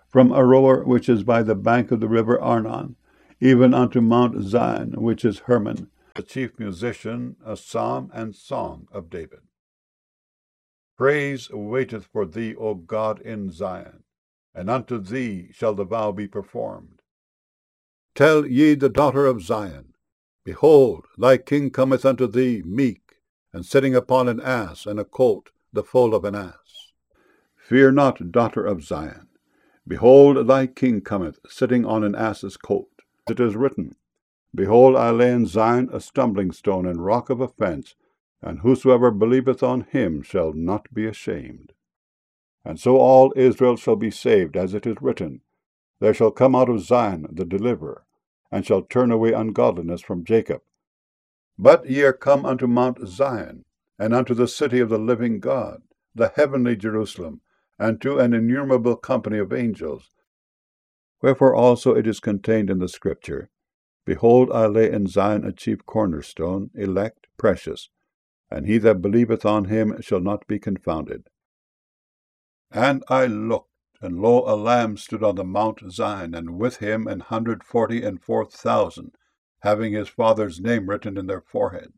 from Aroer, which is by the bank of the river Arnon, even unto Mount Zion, which is Hermon, the chief musician, a psalm and song of David. Praise waiteth for thee, O God, in Zion, and unto thee shall the vow be performed. Tell ye the daughter of Zion, Behold, thy king cometh unto thee meek, and sitting upon an ass and a colt, the foal of an ass. Fear not, daughter of Zion. Behold, thy king cometh, sitting on an ass's colt. It is written, Behold, I lay in Zion a stumbling stone and rock of offense, and whosoever believeth on him shall not be ashamed. And so all Israel shall be saved, as it is written, There shall come out of Zion the deliverer, and shall turn away ungodliness from Jacob. But ye are come unto Mount Zion, and unto the city of the living God, the heavenly Jerusalem, and to an innumerable company of angels. Wherefore also it is contained in the Scripture, Behold, I lay in Zion a chief cornerstone, elect, precious, and he that believeth on him shall not be confounded. And I looked, and lo, a Lamb stood on the Mount Zion, and with him 144,000, having his Father's name written in their foreheads.